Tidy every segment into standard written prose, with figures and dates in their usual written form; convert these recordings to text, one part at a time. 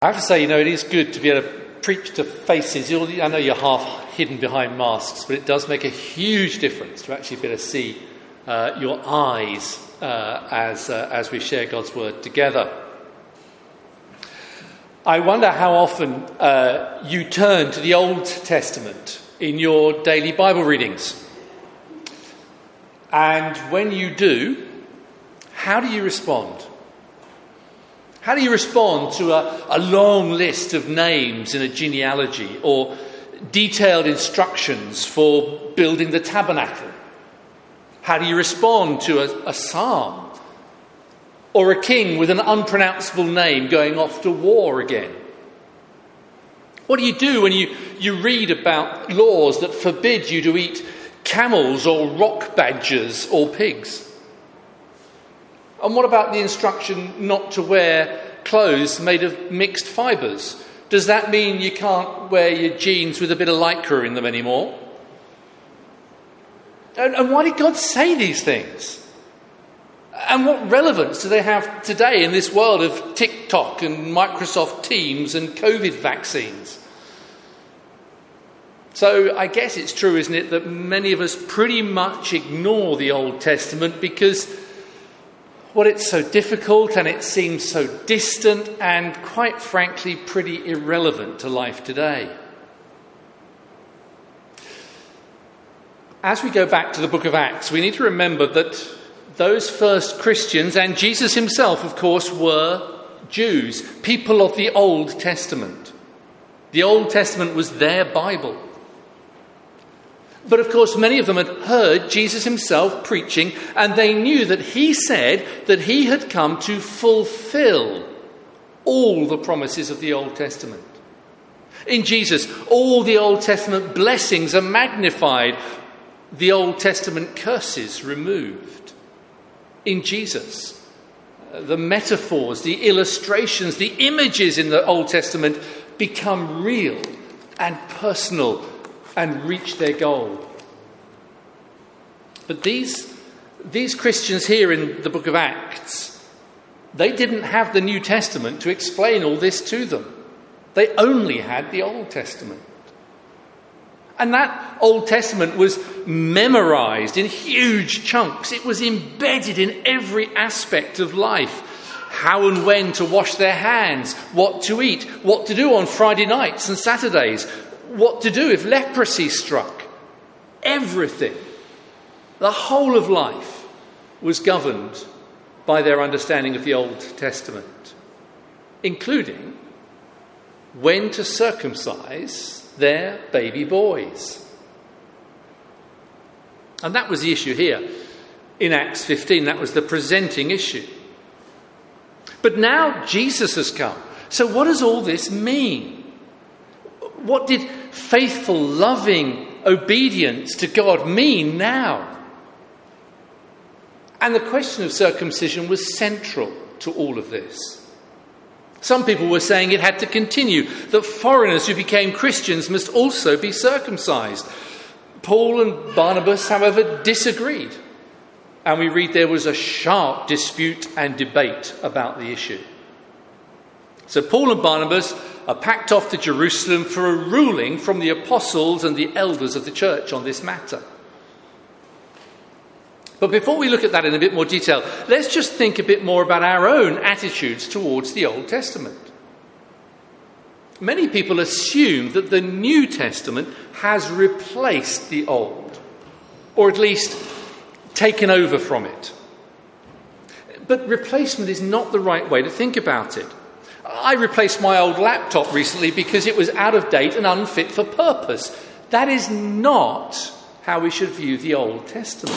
I have to say, it is good to be able to preach to faces. I know you're half hidden behind masks, but it does make a huge difference to actually be able to see your eyes as we share God's word together. I wonder how often you turn to the Old Testament in your daily Bible readings. And when you do, how do you respond? How do you respond to a long list of names in a genealogy or detailed instructions for building the tabernacle? How do you respond to a psalm or a king with an unpronounceable name going off to war again? What do you do when you read about laws that forbid you to eat camels or rock badgers or pigs? And what about the instruction not to wear clothes made of mixed fibres? Does that mean you can't wear your jeans with a bit of lycra in them anymore? And why did God say these things? And what relevance do they have today in this world of TikTok and Microsoft Teams and COVID vaccines? So I guess it's true, isn't it, that many of us pretty much ignore the Old Testament because it's so difficult and it seems so distant and, quite frankly, pretty irrelevant to life today. As we go back to the book of Acts, we need to remember that those first Christians, and Jesus himself, of course, were Jews, people of the Old Testament. The Old Testament was their Bible. But of course, many of them had heard Jesus himself preaching, and they knew that he said that he had come to fulfill all the promises of the Old Testament. In Jesus, all the Old Testament blessings are magnified, the Old Testament curses removed. In Jesus, the metaphors, the illustrations, the images in the Old Testament become real and personal and reach their goal. But these Christians here in the book of Acts, they didn't have the New Testament to explain all this to them. They only had the Old Testament. And that Old Testament was memorized in huge chunks. It was embedded in every aspect of life. How and when to wash their hands, what to eat, what to do on Friday nights and Saturdays, what to do if leprosy struck. Everything, the whole of life, was governed by their understanding of the Old Testament, including when to circumcise their baby boys. And that was the issue here in Acts 15. That was the presenting issue. But now Jesus has come. So what does all this mean? What did faithful, loving obedience to God mean now? And the question of circumcision was central to all of this. Some people were saying it had to continue, that foreigners who became Christians must also be circumcised. Paul and Barnabas, however, disagreed. And we read there was a sharp dispute and debate about the issue. So Paul and Barnabas are packed off to Jerusalem for a ruling from the apostles and the elders of the church on this matter. But before we look at that in a bit more detail, let's just think a bit more about our own attitudes towards the Old Testament. Many people assume that the New Testament has replaced the Old, or at least taken over from it. But replacement is not the right way to think about it. I replaced my old laptop recently because it was out of date and unfit for purpose. That is not how we should view the Old Testament.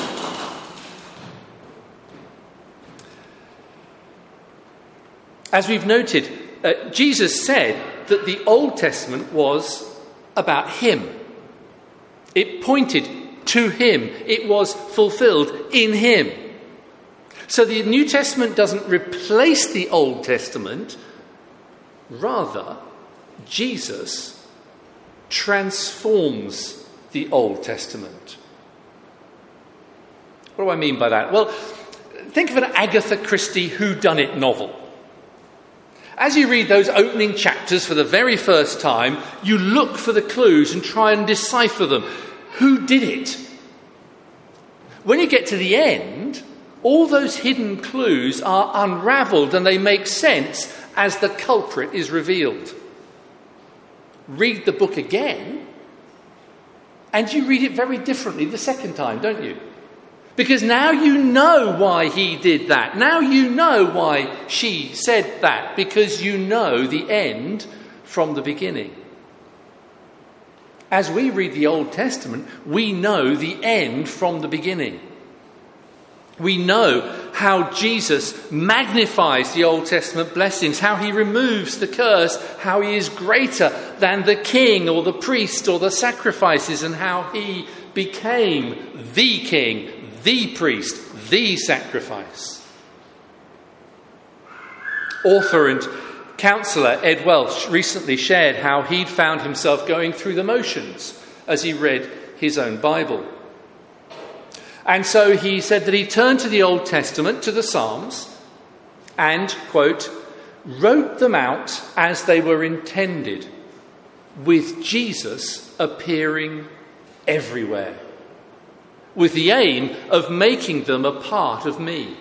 As we've noted, Jesus said that the Old Testament was about him. It pointed to him. It was fulfilled in him. So the New Testament doesn't replace the Old Testament. Rather, Jesus transforms the Old Testament. What do I mean by that? Well, think of an Agatha Christie whodunit novel. As you read those opening chapters for the very first time, you look for the clues and try and decipher them. Who did it? When you get to the end, all those hidden clues are unravelled and they make sense as the culprit is revealed. Read the book again, and you read it very differently the second time, don't you? Because now you know why he did that. Now you know why she said that, because you know the end from the beginning. As we read the Old Testament, we know the end from the beginning. We know how Jesus magnifies the Old Testament blessings, how he removes the curse, how he is greater than the king or the priest or the sacrifices, and how he became the king, the priest, the sacrifice. Author and counsellor Ed Welch recently shared how he'd found himself going through the motions as he read his own Bible. And so he said that he turned to the Old Testament, to the Psalms, and, quote, wrote them out as they were intended, with Jesus appearing everywhere, with the aim of making them a part of me.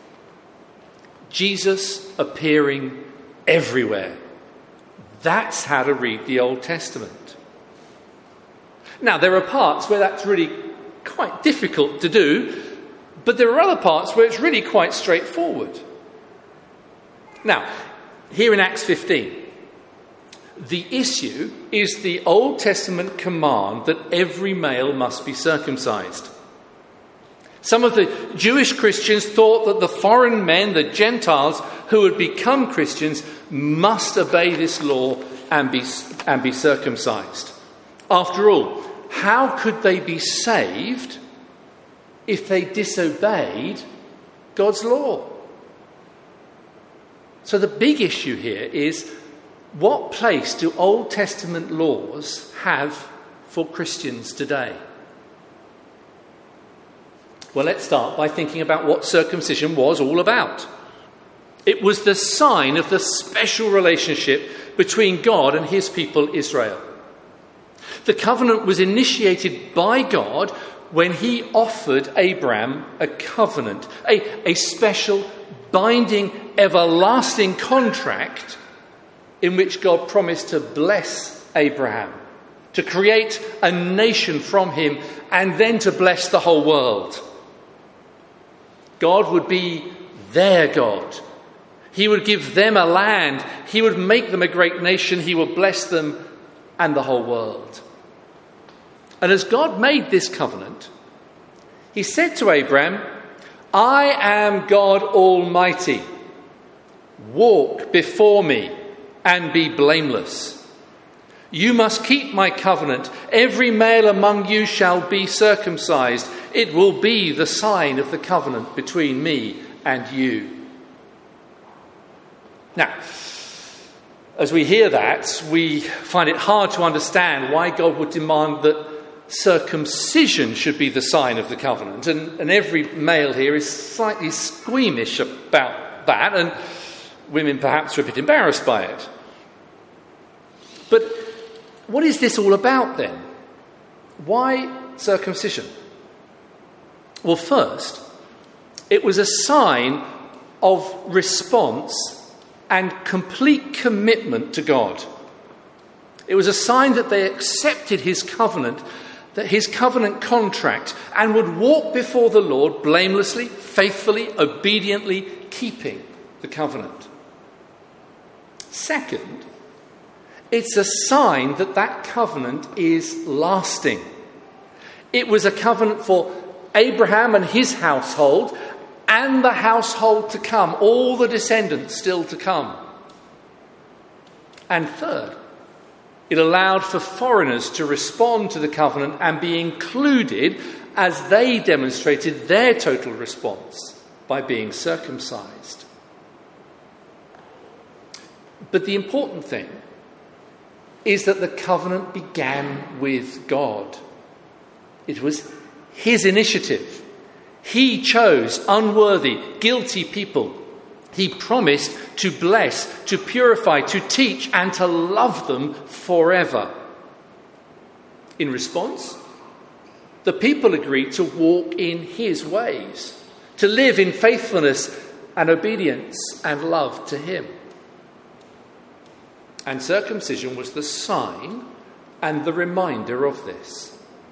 Jesus appearing everywhere. That's how to read the Old Testament. Now, there are parts where that's really quite difficult to do, but there are other parts where it's really quite straightforward. Now, here in Acts 15, the issue is the Old Testament command that every male must be circumcised. Some of the Jewish Christians thought that the foreign men, the Gentiles, who had become Christians, must obey this law and be circumcised. After all, how could they be saved if they disobeyed God's law? So the big issue here is, what place do Old Testament laws have for Christians today? Well, let's start by thinking about what circumcision was all about. It was the sign of the special relationship between God and his people Israel. The covenant was initiated by God when he offered Abraham a covenant, a special, binding, everlasting contract in which God promised to bless Abraham, to create a nation from him, and then to bless the whole world. God would be their God. He would give them a land. He would make them a great nation. He would bless them and the whole world. And as God made this covenant, he said to Abraham, I am God Almighty. Walk before me and be blameless. You must keep my covenant. Every male among you shall be circumcised. It will be the sign of the covenant between me and you. Now, as we hear that, we find it hard to understand why God would demand that circumcision should be the sign of the covenant. And every male here is slightly squeamish about that, and women perhaps are a bit embarrassed by it. But what is this all about then? Why circumcision? Well, first, it was a sign of response and complete commitment to God. It was a sign that they accepted his covenant, that his covenant contract, and would walk before the Lord blamelessly, faithfully, obediently, keeping the covenant. Second, it's a sign that that covenant is lasting. It was a covenant for Abraham and his household and the household to come, all the descendants still to come. And third, it allowed for foreigners to respond to the covenant and be included as they demonstrated their total response by being circumcised. But the important thing is that the covenant began with God. It was his initiative. He chose unworthy, guilty people He promised to bless, to purify, to teach, and to love them forever. In response, the people agreed to walk in his ways, to live in faithfulness and obedience and love to him. And circumcision was the sign and the reminder of this.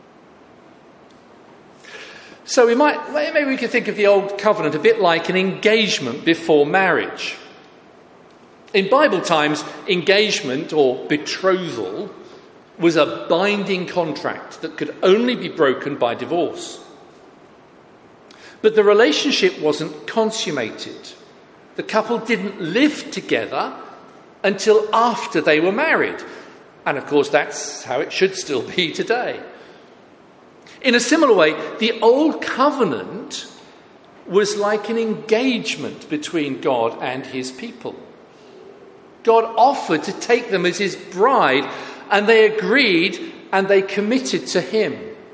So maybe we could think of the Old Covenant a bit like an engagement before marriage. In Bible times, engagement or betrothal was a binding contract that could only be broken by divorce. But the relationship wasn't consummated. The couple didn't live together until after they were married. And of course, that's how it should still be today. In a similar way, the Old Covenant was like an engagement between God and his people. God offered to take them as his bride, and they agreed and they committed to him.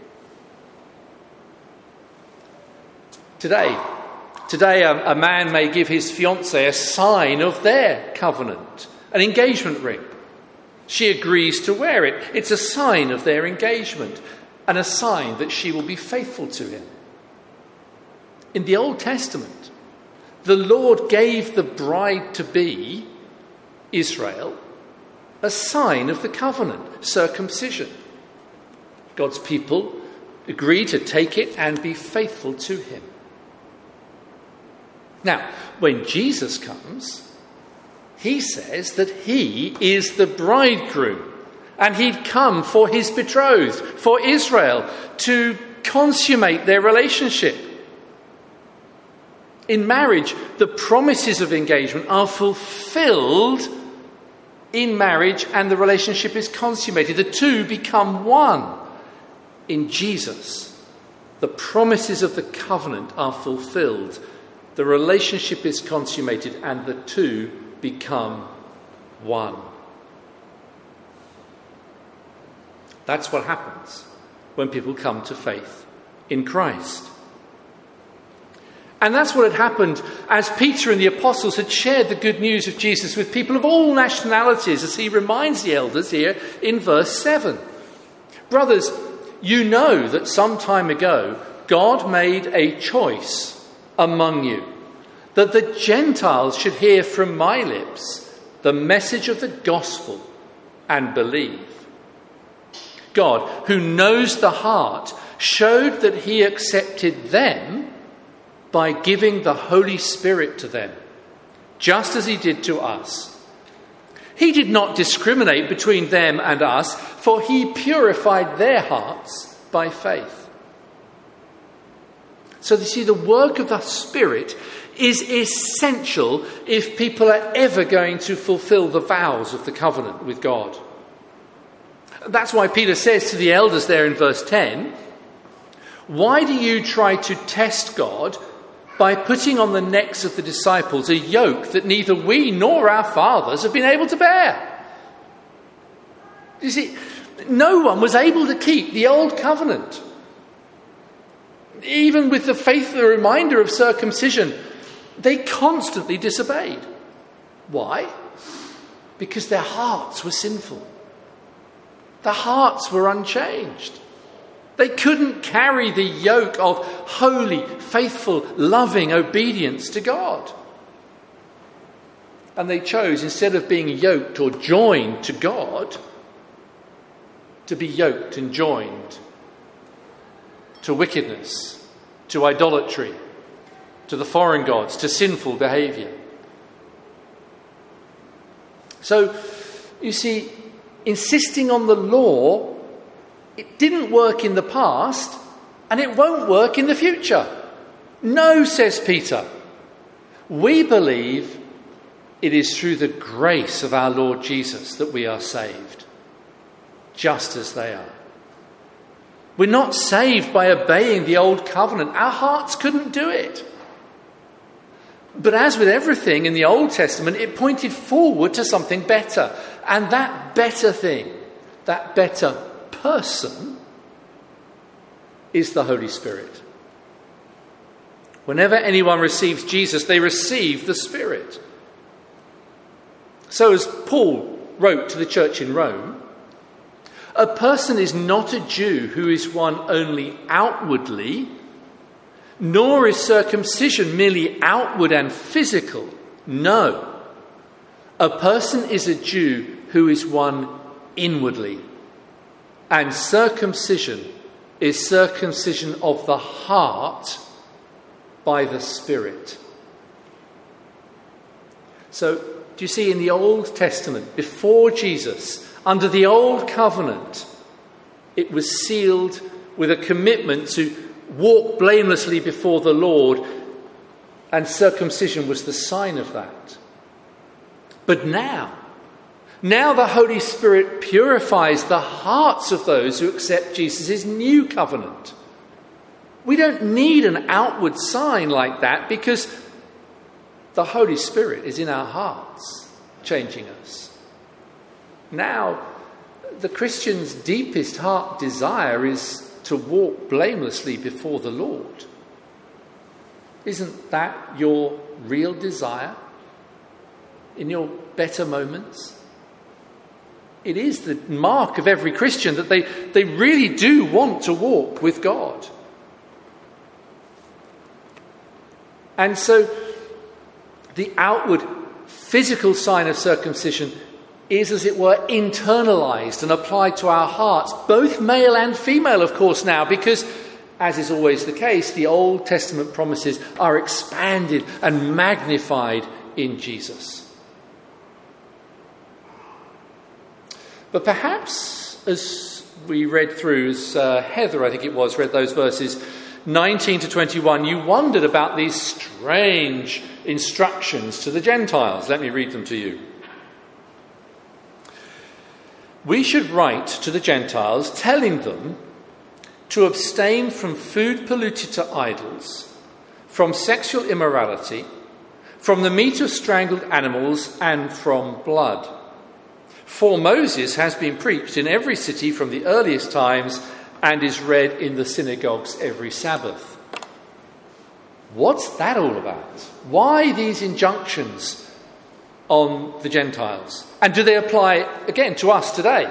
Today, a man may give his fiancée a sign of their covenant, an engagement ring. She agrees to wear it. It's a sign of their engagement and a sign that she will be faithful to him. In the Old Testament, the Lord gave the bride-to-be, Israel, a sign of the covenant, circumcision. God's people agreed to take it and be faithful to him. Now, when Jesus comes, he says that he is the bridegroom, and he'd come for his betrothed, for Israel, to consummate their relationship. In marriage, the promises of engagement are fulfilled in marriage, and the relationship is consummated. The two become one. In Jesus, the promises of the covenant are fulfilled. The relationship is consummated, and the two become one. That's what happens when people come to faith in Christ. And that's what had happened as Peter and the apostles had shared the good news of Jesus with people of all nationalities, as he reminds the elders here in verse 7. Brothers, you know that some time ago God made a choice among you, that the Gentiles should hear from my lips the message of the gospel and believe. God, who knows the heart, showed that he accepted them by giving the Holy Spirit to them, just as he did to us. He did not discriminate between them and us, for he purified their hearts by faith. So you see, the work of the Spirit is essential if people are ever going to fulfill the vows of the covenant with God. That's why Peter says to the elders there in verse 10, why do you try to test God by putting on the necks of the disciples a yoke that neither we nor our fathers have been able to bear? You see, no one was able to keep the old covenant. Even with the faithful reminder of circumcision, they constantly disobeyed. Why? Because their hearts were sinful. Their hearts were unchanged. They couldn't carry the yoke of holy, faithful, loving obedience to God. And they chose, instead of being yoked or joined to God, to be yoked and joined to wickedness, to idolatry, to the foreign gods, to sinful behaviour. So, you see, insisting on the law, it didn't work in the past, and it won't work in the future. No, says Peter. We believe it is through the grace of our Lord Jesus that we are saved, just as they are. We're not saved by obeying the old covenant. Our hearts couldn't do it. But as with everything in the Old Testament, it pointed forward to something better. And that better thing, that better person, is the Holy Spirit. Whenever anyone receives Jesus, they receive the Spirit. So as Paul wrote to the church in Rome, a person is not a Jew who is one only outwardly, nor is circumcision merely outward and physical. No. A person is a Jew who is one inwardly. And circumcision is circumcision of the heart by the Spirit. So, do you see, in the Old Testament, before Jesus, under the Old Covenant, it was sealed with a commitment to walk blamelessly before the Lord, and circumcision was the sign of that. But now the Holy Spirit purifies the hearts of those who accept Jesus' new covenant. We don't need an outward sign like that because the Holy Spirit is in our hearts, changing us. Now, the Christian's deepest heart desire is to walk blamelessly before the Lord. Isn't that your real desire in your better moments? It is the mark of every Christian that they really do want to walk with God. And so the outward physical sign of circumcision is, as it were, internalized and applied to our hearts, both male and female, of course, now, because, as is always the case, the Old Testament promises are expanded and magnified in Jesus. But perhaps, as we read through, as Heather, I think it was, read those verses 19 to 21, you wondered about these strange instructions to the Gentiles. Let me read them to you. We should write to the Gentiles telling them to abstain from food polluted to idols, from sexual immorality, from the meat of strangled animals, and from blood. For Moses has been preached in every city from the earliest times and is read in the synagogues every Sabbath. What's that all about? Why these injunctions on the Gentiles? And do they apply, again, to us today?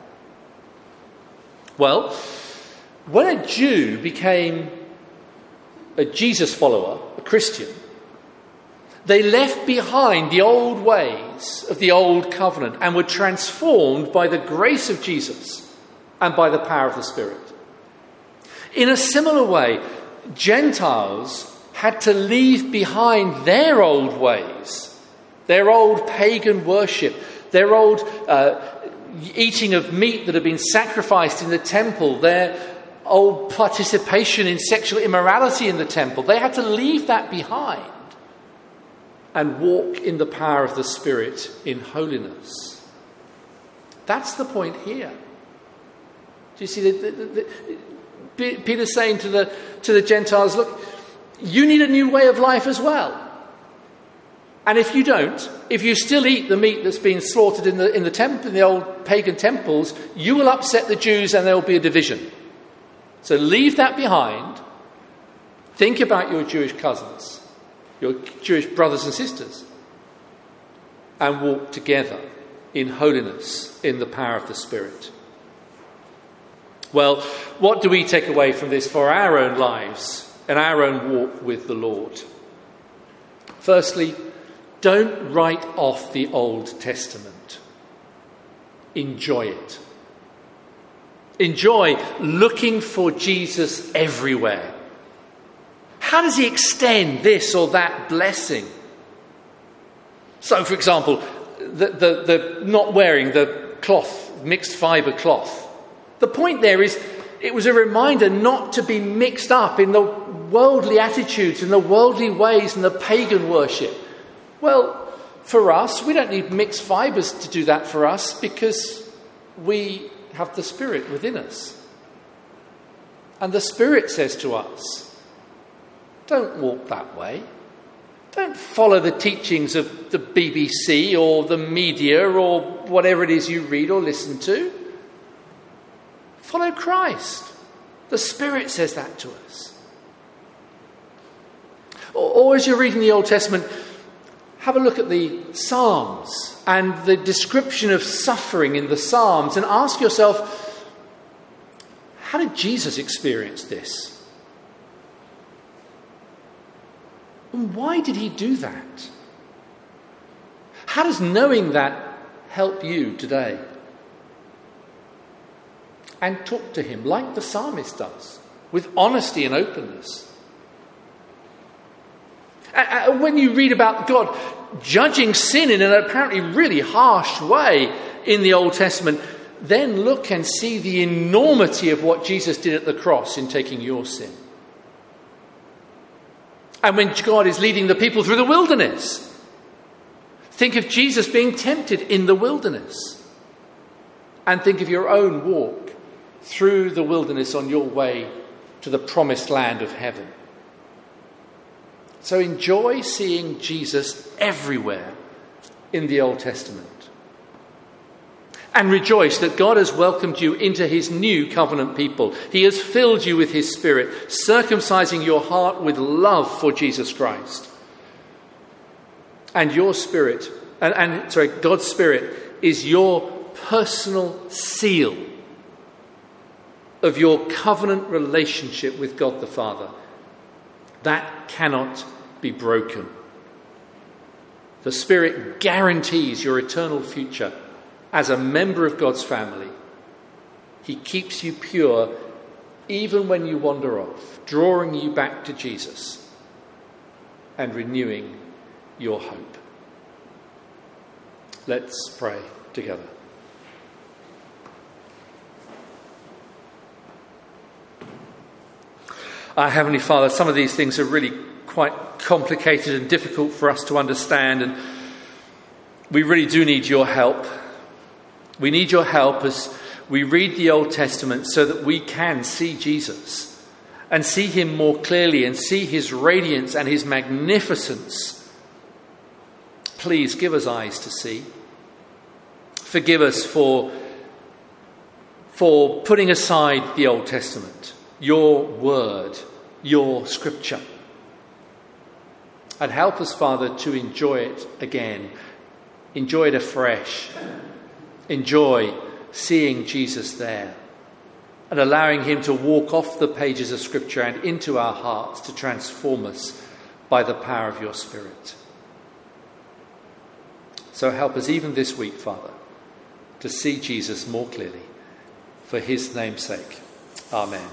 Well, when a Jew became a Jesus follower, a Christian, they left behind the old ways of the old covenant and were transformed by the grace of Jesus and by the power of the Spirit. In a similar way, Gentiles had to leave behind their old ways, their old pagan worship, their old eating of meat that had been sacrificed in the temple, their old participation in sexual immorality in the temple. They had to leave that behind and walk in the power of the Spirit in holiness. That's the point here. Do you see, Peter's saying to the Gentiles, look, you need a new way of life as well. And if you don't, if you still eat the meat that's been slaughtered in the temple, in the old pagan temples, you will upset the Jews and there will be a division. So leave that behind. Think about your Jewish cousins, your Jewish brothers and sisters, and walk together in holiness in the power of the Spirit. Well, what do we take away from this for our own lives and our own walk with the Lord? Firstly, don't write off the Old Testament. Enjoy it. Enjoy looking for Jesus everywhere. How does he extend this or that blessing? So, for example, the not wearing the cloth, mixed fibre cloth. The point there is, it was a reminder not to be mixed up in the worldly attitudes and the worldly ways and the pagan worship. Well, for us, we don't need mixed fibres to do that for us because we have the Spirit within us. And the Spirit says to us, don't walk that way. Don't follow the teachings of the BBC or the media or whatever it is you read or listen to. Follow Christ. The Spirit says that to us. Or as you're reading the Old Testament, have a look at the Psalms and the description of suffering in the Psalms and ask yourself, how did Jesus experience this? And why did he do that? How does knowing that help you today? And talk to him like the psalmist does, with honesty and openness. And when you read about God judging sin in an apparently really harsh way in the Old Testament, then look and see the enormity of what Jesus did at the cross in taking your sin. And when God is leading the people through the wilderness, think of Jesus being tempted in the wilderness. And think of your own walk through the wilderness on your way to the promised land of heaven. So enjoy seeing Jesus everywhere in the Old Testament. And rejoice that God has welcomed you into his new covenant people. He has filled you with his Spirit, circumcising your heart with love for Jesus Christ. And your Spirit, God's Spirit is your personal seal of your covenant relationship with God the Father. That cannot be broken. The Spirit guarantees your eternal future as a member of God's family. He keeps you pure even when you wander off, drawing you back to Jesus and renewing your hope. Let's pray together. Our Heavenly Father, some of these things are really quite complicated and difficult for us to understand, and we really do need your help. We need your help as we read the Old Testament so that we can see Jesus and see him more clearly and see his radiance and his magnificence. Please give us eyes to see. Forgive us for putting aside the Old Testament, your word, your scripture. And help us, Father, to enjoy it again. Enjoy it afresh. Enjoy seeing Jesus there and allowing him to walk off the pages of Scripture and into our hearts to transform us by the power of your Spirit. So help us even this week, Father, to see Jesus more clearly. For his name's sake. Amen.